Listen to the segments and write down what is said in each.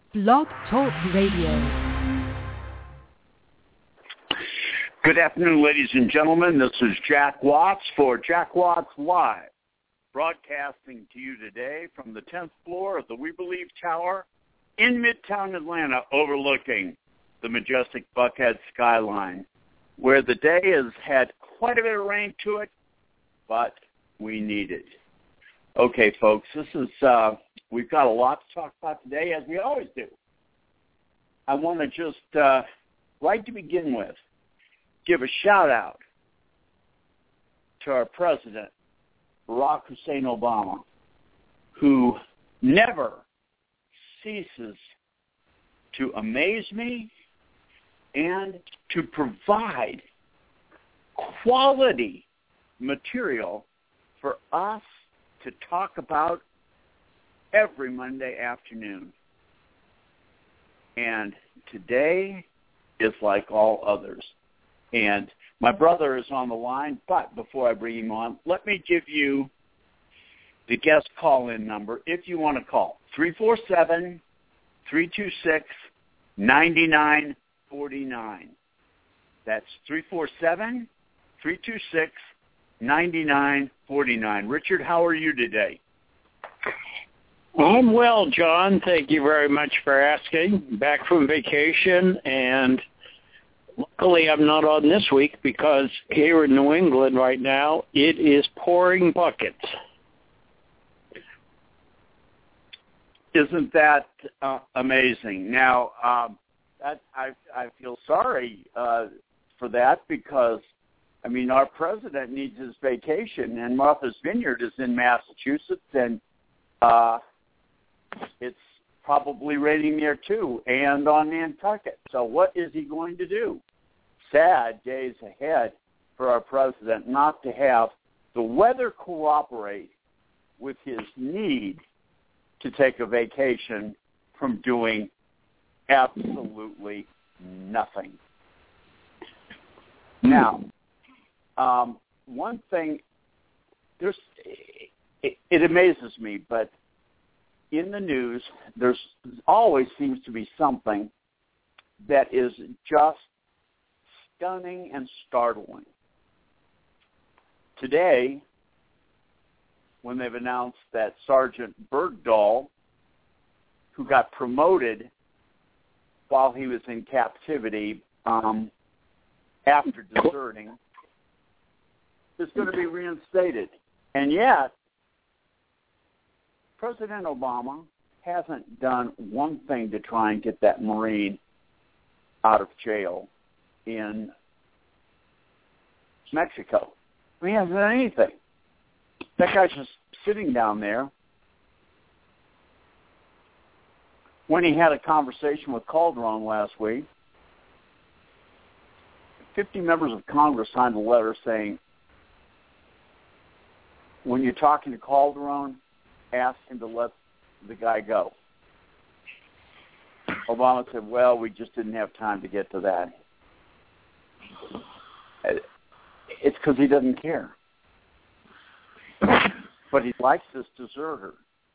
Blog Talk Radio. Good afternoon, ladies and gentlemen. This is Jack Watts for Jack Watts Live, broadcasting to you today from the 10th floor of the We Believe Tower in Midtown Atlanta, overlooking the majestic Buckhead skyline, where the day has had quite a bit of rain to it, but we need it. Okay, folks, this is we've got a lot to talk about today, as we always do. I want to just, right to begin with, give a shout-out to our president, Barack Hussein Obama, who never ceases to amaze me and to provide quality material for us to talk about every Monday afternoon. And today is like all others. And my brother is on the line, but before I bring him on, let me give you the guest call-in number if you want to call. 347-326-9949. That's 347-326-9949. Richard, how are you today? I'm well, John. Thank you very much for asking. Back from vacation, and luckily I'm not on this week because here in New England right now, it is pouring buckets. Isn't that amazing? Now, I feel sorry for that because, I mean, our president needs his vacation, and Martha's Vineyard is in Massachusetts, and it's probably raining there too, and on Nantucket. So what is he going to do? Sad days ahead for our president not to have the weather cooperate with his need to take a vacation from doing absolutely nothing. Now, one thing, it amazes me, but in the news, there's always seems to be something that is just stunning and startling. Today, when they've announced that Sergeant Bergdahl, who got promoted while he was in captivity after deserting, is going to be reinstated. And yet, President Obama hasn't done one thing to try and get that Marine out of jail in Mexico. I mean, he hasn't done anything. That guy's just sitting down there. When he had a conversation with Calderon last week, 50 members of Congress signed a letter saying, when you're talking to Calderon, ask him to let the guy go. Obama said, well, we just didn't have time to get to that. It's because he doesn't care. But he likes this deserter.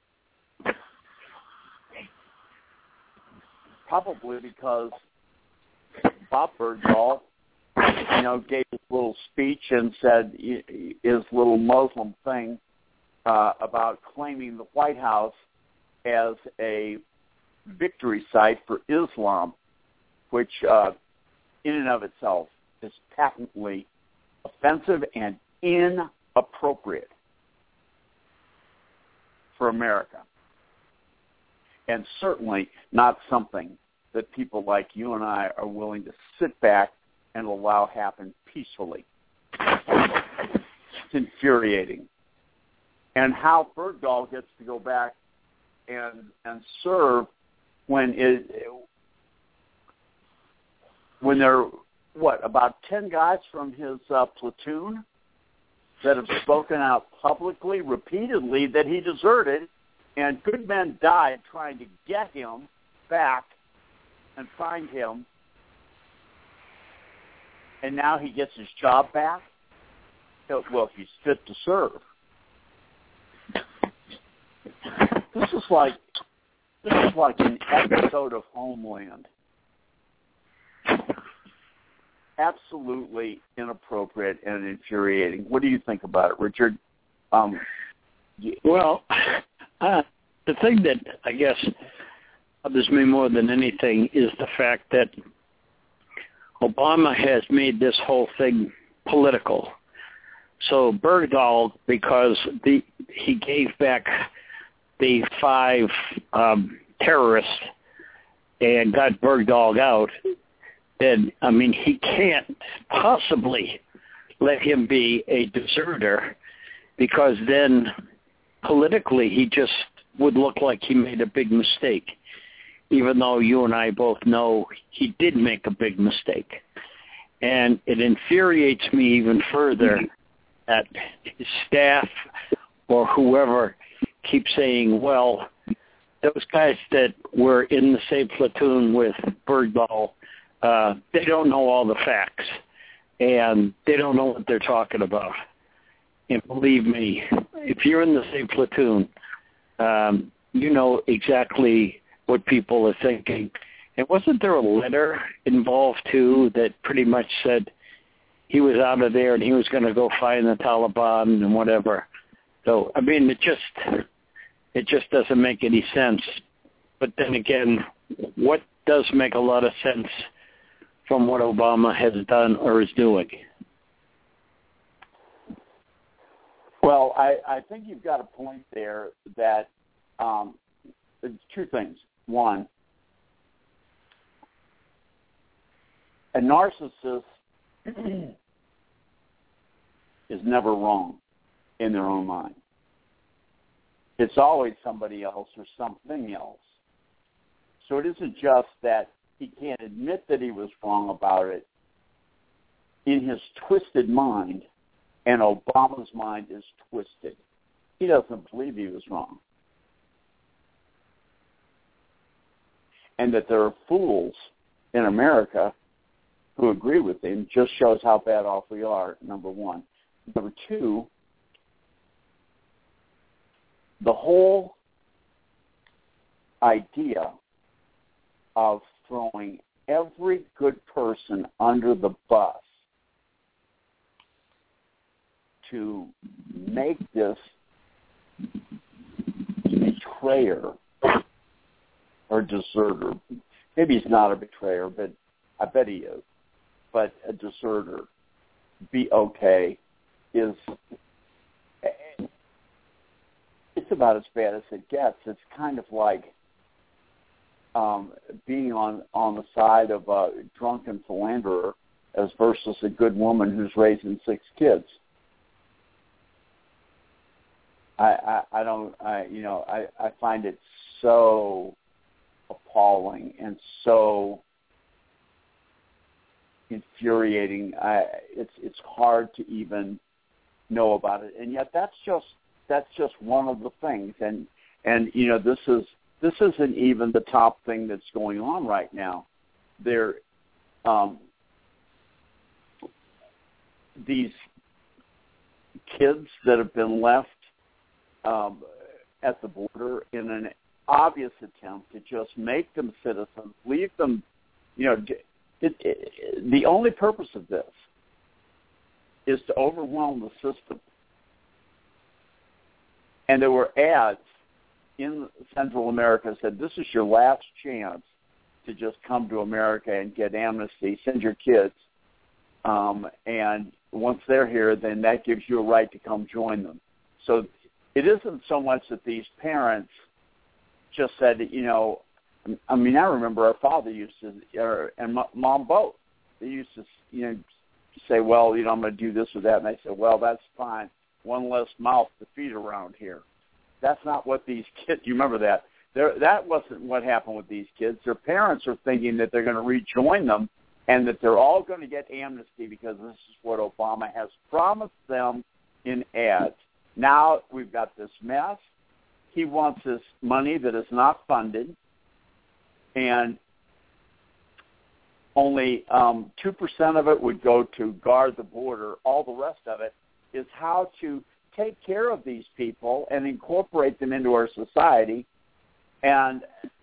Probably because Bob Bergdahl, gave his little speech and said his little Muslim thing about claiming the White House as a victory site for Islam, which in and of itself is patently offensive and inappropriate for America, and certainly not something that people like you and I are willing to sit back and allow happen peacefully. It's infuriating. And how Bergdahl gets to go back and serve when there are, about 10 guys from his platoon that have spoken out publicly, repeatedly, that he deserted, and good men died trying to get him back and find him, and now he gets his job back? Well, he's fit to serve. This is like This is like an episode of Homeland. Absolutely inappropriate and infuriating. What do you think about it, Richard? Well, the thing that I guess bothers me more than anything is the fact that Obama has made this whole thing political. So Bergdahl, because he gave back the 5 terrorists and got Bergdahl out, then, I mean, he can't possibly let him be a deserter, because then politically he just would look like he made a big mistake, even though you and I both know he did make a big mistake. And it infuriates me even further that his staff or whoever keeps saying, well, those guys that were in the same platoon with Bergdahl, they don't know all the facts, and they don't know what they're talking about. And believe me, if you're in the same platoon, you know exactly what people are thinking. And wasn't there a letter involved, too, that pretty much said he was out of there and he was going to go find the Taliban and whatever? So, I mean, it just doesn't make any sense. But then again, what does make a lot of sense from what Obama has done or is doing? Well, I think you've got a point there that two things. One, a narcissist is never wrong in their own mind. It's always somebody else or something else. So it isn't just that he can't admit that he was wrong about it. In his twisted mind, and Obama's mind is twisted, he doesn't believe he was wrong. And that there are fools in America who agree with him just shows how bad off we are, number one. Number two, the whole idea of throwing every good person under the bus to make this betrayer or deserter, maybe he's not a betrayer, but I bet he is, but a deserter, be okay, is it's about as bad as it gets. It's kind of like being on the side of a drunken philanderer as versus a good woman who's raising 6 kids. I find it so appalling and so infuriating. It's hard to even know about it, and yet that's just one of the things. And you know, this isn't even the top thing that's going on right now. There, these kids that have been left at the border in an obvious attempt to just make them citizens, leave them, you know, the only purpose of this is to overwhelm the system. And there were ads in Central America that said, this is your last chance to just come to America and get amnesty, send your kids, and once they're here, then that gives you a right to come join them. So it isn't so much that these parents just said, you know, I mean, I remember our father used to, and mom both, they used to, you know, say, well, you know, I'm going to do this or that. And I said, well, that's fine. One less mouth to feed around here. That's not what these kids, you remember that. That wasn't what happened with these kids. Their parents are thinking that they're going to rejoin them and that they're all going to get amnesty because this is what Obama has promised them in ads. Now we've got this mess. He wants this money that is not funded, and only 2% of it would go to guard the border. All the rest of it is how to take care of these people and incorporate them into our society. And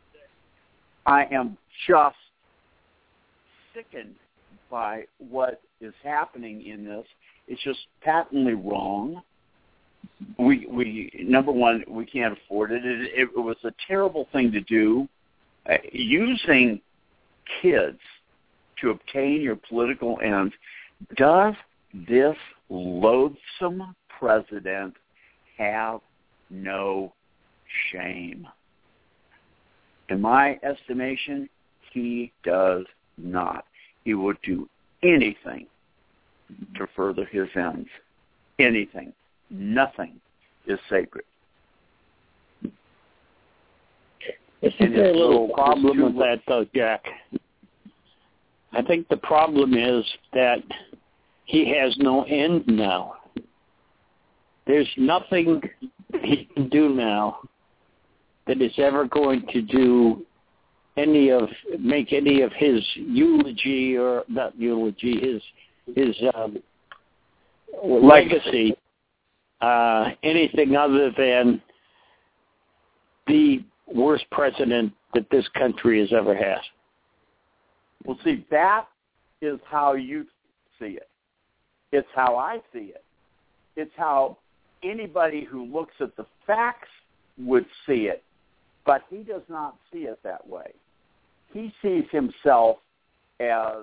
I am just sickened by what is happening in this. It's just patently wrong. We number one, we can't afford it. It was a terrible thing to do. Using kids to obtain your political ends. Does this loathsome president have no shame? In my estimation, he does not. He would do anything to further his ends. Anything. Nothing is sacred. Isn't there a little problem with that, though, Jack? I think the problem is that he has no end now. There's nothing he can do now that is ever going to make any of his eulogy, or not eulogy, his legacy anything other than the worst president that this country has ever had. Well, see, that is how you see it. It's how I see it. It's how anybody who looks at the facts would see it, but he does not see it that way. He sees himself as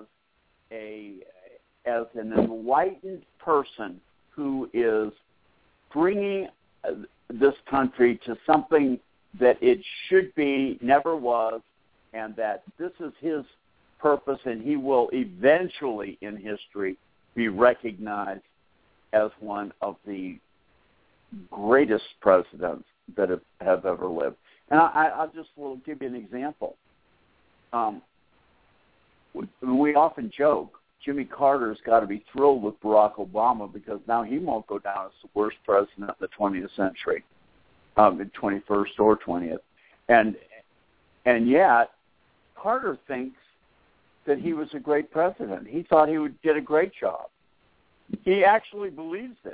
an enlightened person who is bringing this country to something that it should be, never was, and that this is his purpose, and he will eventually in history be recognized as one of the greatest presidents that have ever lived. And I'll just give you an example. We often joke, Jimmy Carter's got to be thrilled with Barack Obama because now he won't go down as the worst president of the 20th century, the 21st or 20th. And yet, Carter thinks that he was a great president. He thought he did a great job. He actually believes it.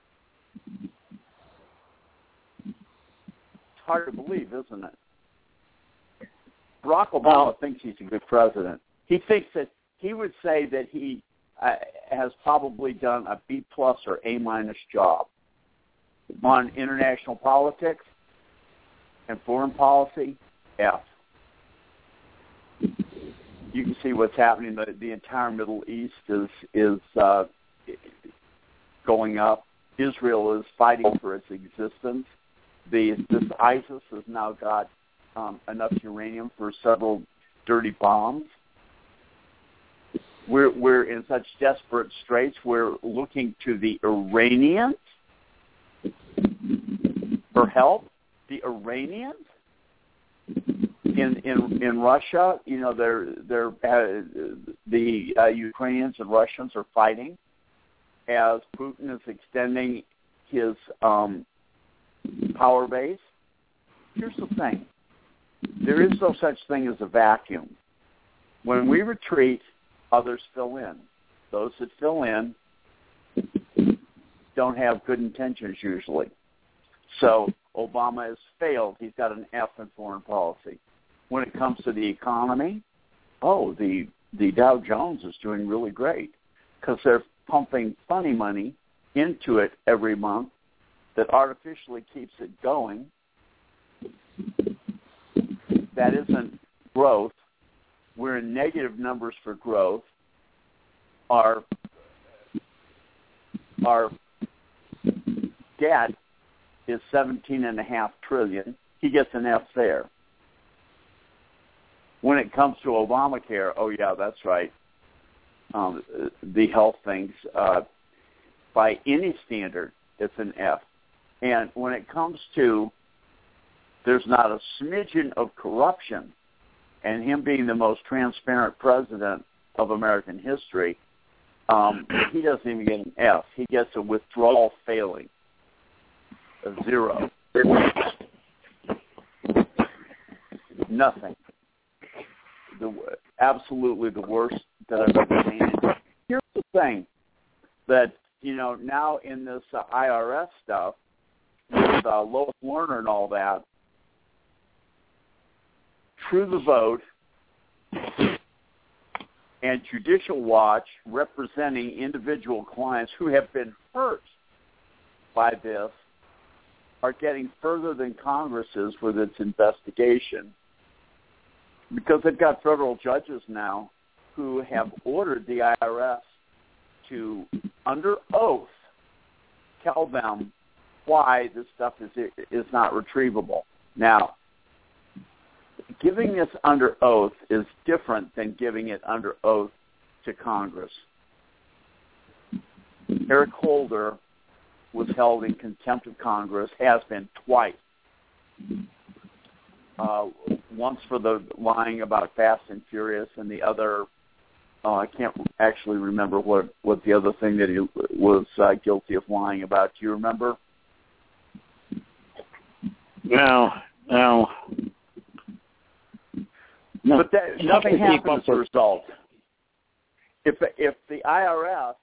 It's hard to believe, isn't it? Barack Obama thinks he's a good president. He thinks that he would say that he has probably done a B+ or A- job on international politics and foreign policy. F. You can see what's happening. The entire Middle East is going up. Israel is fighting for its existence. This ISIS has now got enough uranium for several dirty bombs. We're in such desperate straits. We're looking to the Iranians for help. The Iranians in Russia, you know, the Ukrainians and Russians are fighting as Putin is extending his power base. Here's the thing. There is no such thing as a vacuum. When we retreat, others fill in. Those that fill in don't have good intentions usually. So Obama has failed. He's got an F in foreign policy. When it comes to the economy, the Dow Jones is doing really great because they're pumping funny money into it every month that artificially keeps it going. That isn't growth. We're in negative numbers for growth. Our debt is $17.5 trillion. He gets an F there. When it comes to Obamacare, oh yeah, that's right. The health things, by any standard, it's an F. And when it comes to there's not a smidgen of corruption, and him being the most transparent president of American history, he doesn't even get an F. He gets a withdrawal failing, a 0. Nothing. Absolutely the worst that I've ever seen. Here's the thing, that, you know, now in this IRS stuff, with Lois Lerner and all that, True the Vote And Judicial Watch, representing individual clients who have been hurt by this, are getting further than Congress is with its investigation, because they've got federal judges now who have ordered the IRS to, under oath, tell them why this stuff is not retrievable. Now, giving this under oath is different than giving it under oath to Congress. Eric Holder was held in contempt of Congress, has been twice. Once for the lying about Fast and Furious, and the other, I can't actually remember what the other thing that he was guilty of lying about. Do you remember? No. But nothing happens as a result. If the IRS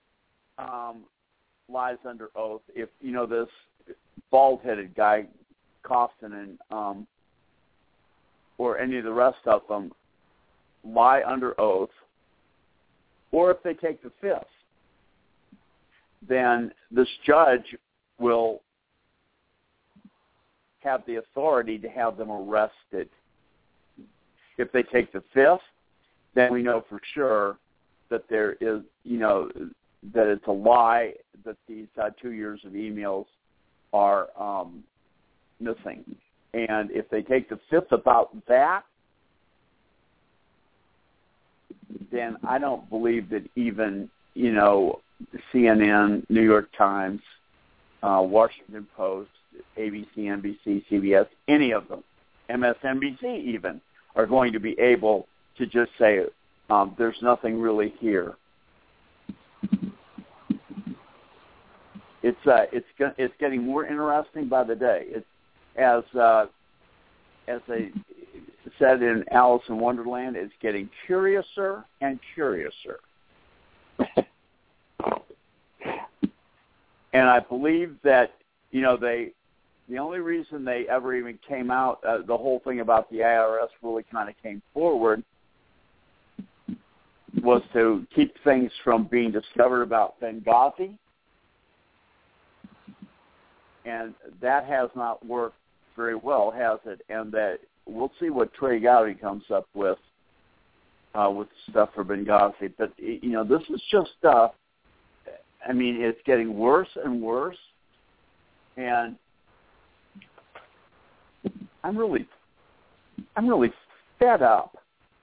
lies under oath, if this bald-headed guy, Kaufman, and or any of the rest of them lie under oath, or if they take the fifth, then this judge will have the authority to have them arrested. If they take the fifth, then we know for sure that there is, that it's a lie that these 2 years of emails are missing. And if they take the fifth about that, then I don't believe that even, CNN, New York Times, Washington Post, ABC, NBC, CBS, any of them, MSNBC even, are going to be able to just say, there's nothing really here. It's getting more interesting by the day. It's as they said in Alice in Wonderland, it's getting curiouser and curiouser. And I believe that the only reason they ever even came out, the whole thing about the IRS really kind of came forward, was to keep things from being discovered about Benghazi. And that has not worked very well, has it? And that we'll see what Trey Gowdy comes up with stuff for Benghazi. But, this is just, it's getting worse and worse. And I'm really fed up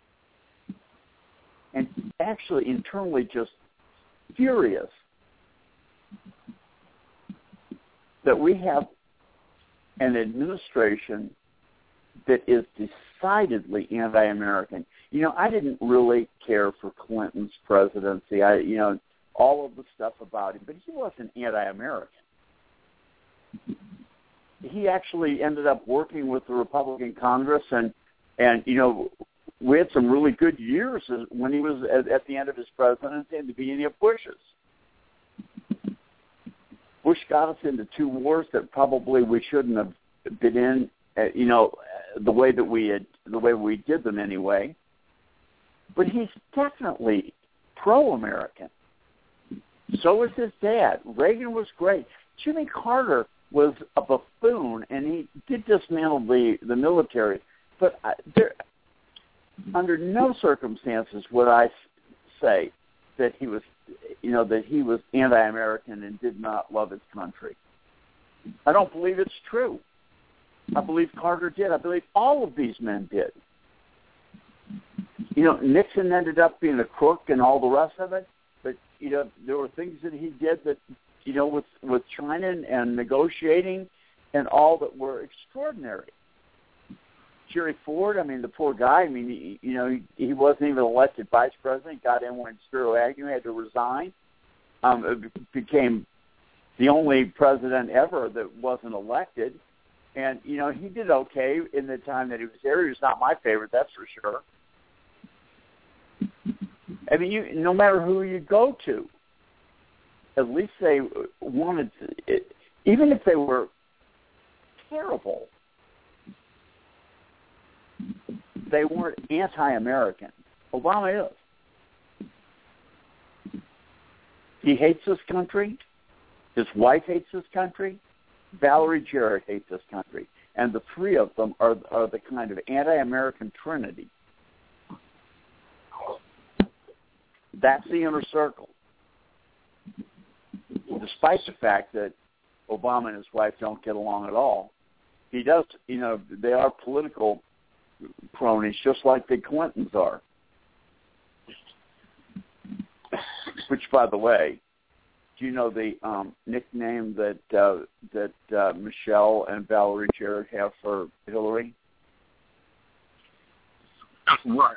and actually internally just furious that we have an administration that is decidedly anti-American. I didn't really care for Clinton's presidency. All of the stuff about him, but he wasn't anti-American. He actually ended up working with the Republican Congress, and we had some really good years when he was at the end of his presidency and the beginning of Bush's. Bush got us into two wars that probably we shouldn't have been in, the way we did them anyway. But he's definitely pro-American. So is his dad. Reagan was great. Jimmy Carter was a buffoon, and he did dismantle the military. But under no circumstances would I say that he was anti-American and did not love his country. I don't believe it's true. I believe Carter did. I believe all of these men did. Nixon ended up being a crook and all the rest of it, but there were things that he did that with China and negotiating and all that were extraordinary. Jerry Ford, the poor guy, he wasn't even elected vice president, got in when Spiro Agnew had to resign, became the only president ever that wasn't elected. And, he did okay in the time that he was there. He was not my favorite, that's for sure. No matter who you go to, at least they wanted to, even if they were terrible, they weren't anti-American. Obama is. He hates this country. His wife hates this country. Valerie Jarrett hates this country. And the three of them are the kind of anti-American trinity. That's the inner circle. Despite the fact that Obama and his wife don't get along at all, he does, they are political cronies just like the Clintons are. Which, by the way, do you know the nickname that Michelle and Valerie Jarrett have for Hillary? What?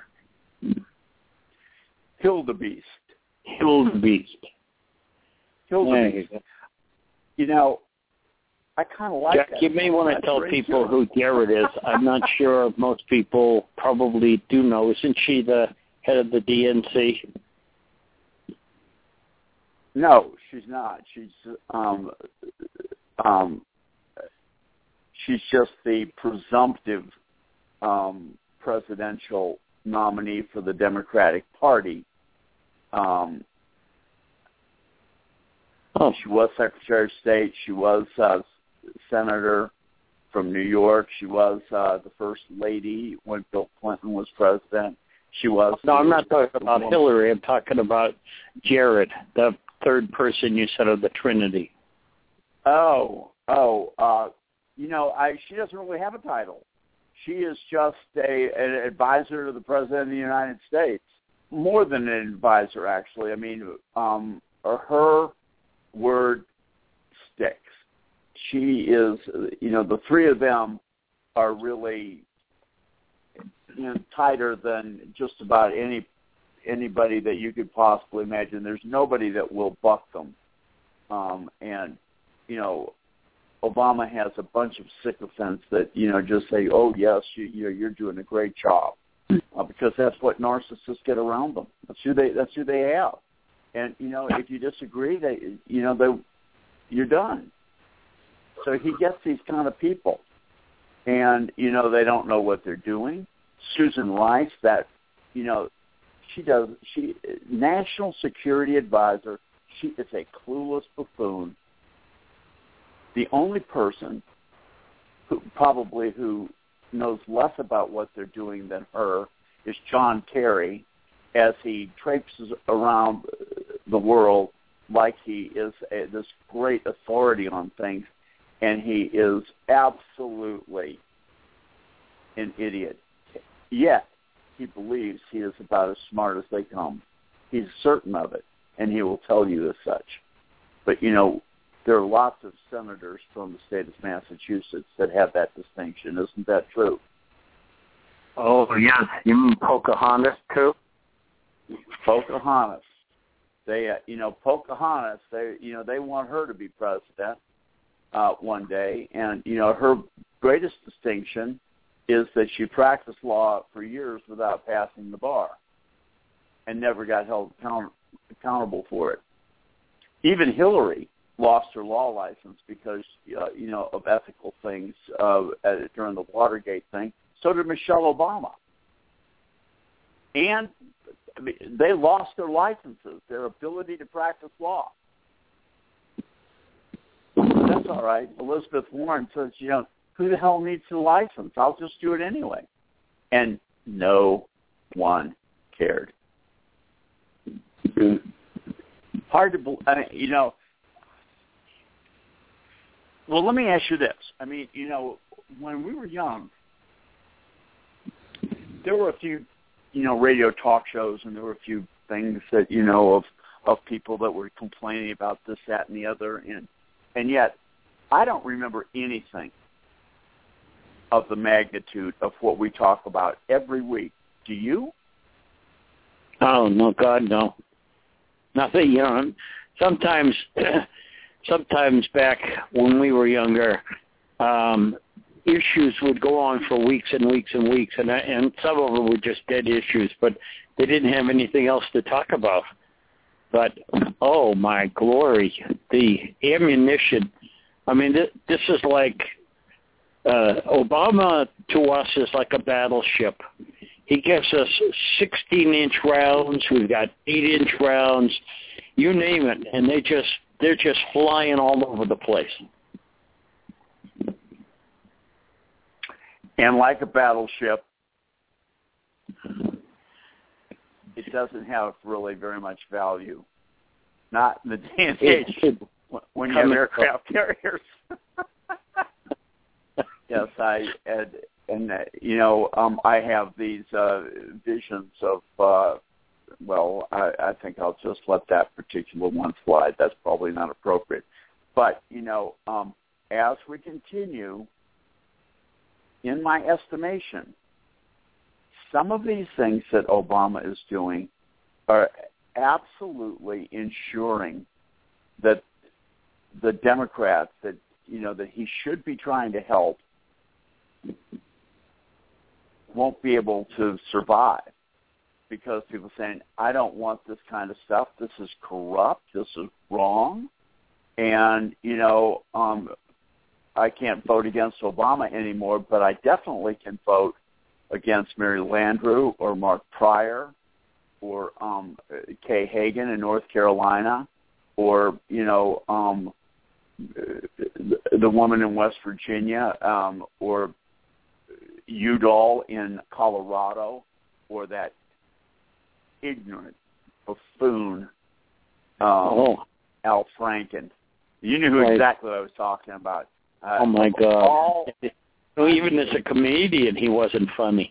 Hildebeest. Hildebeest. Hildebeest. I kind of like Jack, that. you may want to tell people who Jarrett is. I'm not sure most people probably do know. Isn't she the head of the DNC? No, she's not. She's just the presumptive presidential nominee for the Democratic Party. She was Secretary of State. She was Senator from New York. She was the First Lady when Bill Clinton was president. She was. No, I'm not talking about Hillary. I'm talking about Jarrett, the third person you said of the Trinity. She doesn't really have a title. She is just an advisor to the President of the United States. More than an advisor, actually. I mean, her word sticks. She is, the three of them are really tighter than just about anybody that you could possibly imagine. There's nobody that will buck them. Obama has a bunch of sycophants that, just say, oh, yes, you're doing a great job. Because that's what narcissists get around them. That's who they have. And, if you disagree, you're done. So he gets these kind of people. And, they don't know what they're doing. Susan Rice, she National Security Advisor, she is a clueless buffoon. The only person who knows less about what they're doing than her is John Kerry, as he traipses around the world like he is this great authority on things, and he is absolutely an idiot. Yet, he believes he is about as smart as they come. He's certain of it, and he will tell you as such. But, there are lots of senators from the state of Massachusetts that have that distinction. Isn't that true? Oh, yes. You mean Pocahontas, too? Pocahontas. Pocahontas, they want her to be president one day. And, her greatest distinction is that she practiced law for years without passing the bar and never got held accountable for it. Even Hillary lost her law license because, of ethical things during the Watergate thing. So did Michelle Obama. And they lost their licenses, their ability to practice law. That's all right. Elizabeth Warren says, who the hell needs a license? I'll just do it anyway. And no one cared. Hard to believe, Well, let me ask you this. When we were young, there were a few, radio talk shows, and there were a few things that, of people that were complaining about this, that, and the other. And yet, I don't remember anything of the magnitude of what we talk about every week. Do you? Oh, no, God, no. Nothing, sometimes back when we were younger, issues would go on for weeks and weeks and weeks, and some of them were just dead issues, but they didn't have anything else to talk about. But, oh, my glory, the ammunition. This is like Obama to us is like a battleship. He gives us 16-inch rounds. We've got 8-inch rounds. You name it, and they're just flying all over the place. And like a battleship, it doesn't have really very much value. Not in the day and age when you have aircraft carriers. Yes, I have these visions of, I think I'll just let that particular one slide. That's probably not appropriate. But, as we continue, in my estimation, some of these things that Obama is doing are absolutely ensuring that the Democrats that he should be trying to help won't be able to survive because people are saying, I don't want this kind of stuff. This is corrupt. This is wrong. And, I can't vote against Obama anymore, but I definitely can vote against Mary Landrieu or Mark Pryor or Kay Hagan in North Carolina or, the woman in West Virginia or Udall in Colorado or that ignorant buffoon Al Franken. You knew exactly what I was talking about. Oh, my God. Even as a comedian, he wasn't funny.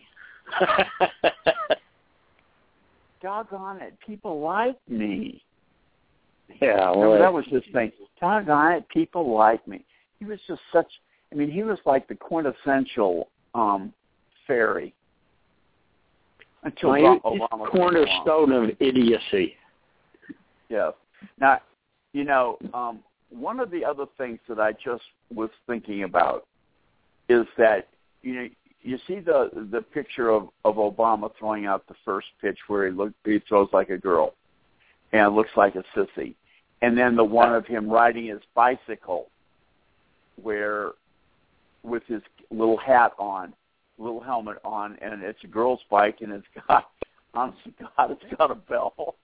Doggone it. People like me. Yeah, well, that was his thing. Doggone it. People like me. He was just he was like the quintessential fairy. Until Obama cornerstone of idiocy. Yes. Now, one of the other things that I just was thinking about is that, you see the picture of Obama throwing out the first pitch where he throws like a girl and looks like a sissy. And then the one of him riding his bicycle with his little hat on, little helmet on, and it's a girl's bike and it's got, honest to God, it's got a bell.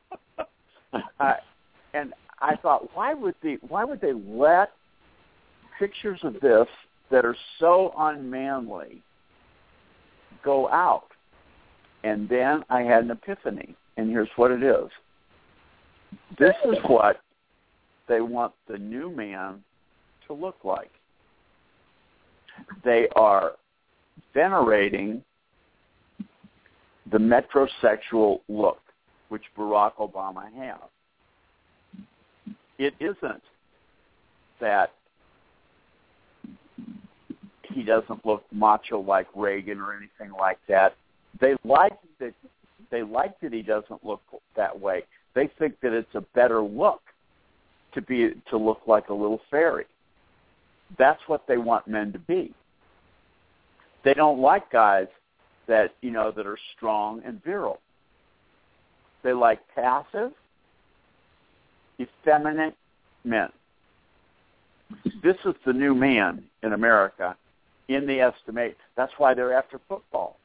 And I thought, why would they let pictures of this that are so unmanly go out? And then I had an epiphany, and here's what it is. This is what they want the new man to look like. They are venerating the metrosexual look, which Barack Obama has. It isn't that he doesn't look macho like Reagan or anything like that. They like that he doesn't look that way. They think that it's a better look to look like a little fairy. That's what they want men to be. They don't like guys that that are strong and virile. They like passive, effeminate men. This is the new man in America in the estimate. That's why they're after football.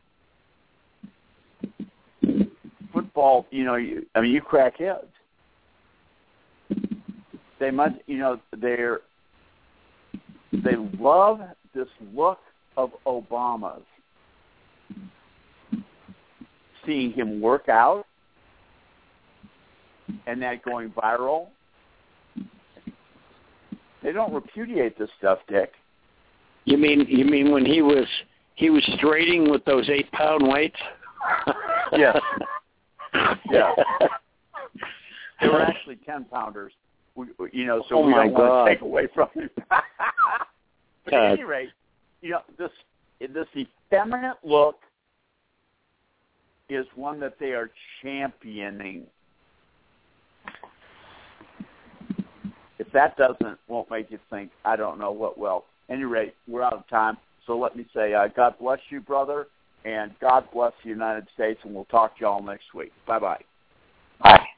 Football, you crack heads. They must, they love this look of Obama's. Seeing him work out and that going viral. They don't repudiate this stuff, Dick. You mean when he was straighting with those 8-pound weights? Yes. Yeah. They were actually 10-pounders. So we don't want to take away from him. But at any rate, this effeminate look is one that they are championing. If that won't make you think, I don't know what will. At any rate, we're out of time. So let me say, God bless you, brother, and God bless the United States, and we'll talk to you all next week. Bye-bye. Bye.